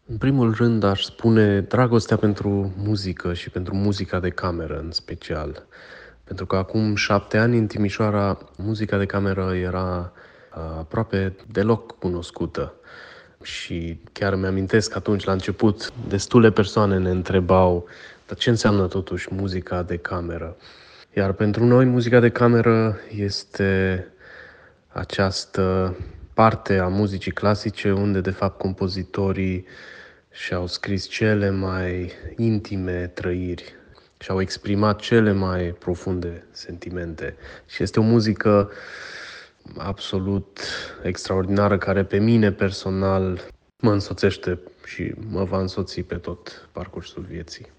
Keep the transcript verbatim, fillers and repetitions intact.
În primul rând aș spune dragostea pentru muzică și pentru muzica de cameră în special. Pentru că acum șapte ani în Timișoara muzica de cameră era uh, aproape deloc cunoscută. Și chiar mi-amintesc atunci, la început, destule persoane ne întrebau dar ce înseamnă totuși muzica de cameră. Iar pentru noi muzica de cameră este această parte a muzicii clasice unde de fapt compozitorii și-au scris cele mai intime trăiri și-au exprimat cele mai profunde sentimente. Și este o muzică absolut extraordinară care pe mine personal mă însoțește și mă va însoți pe tot parcursul vieții.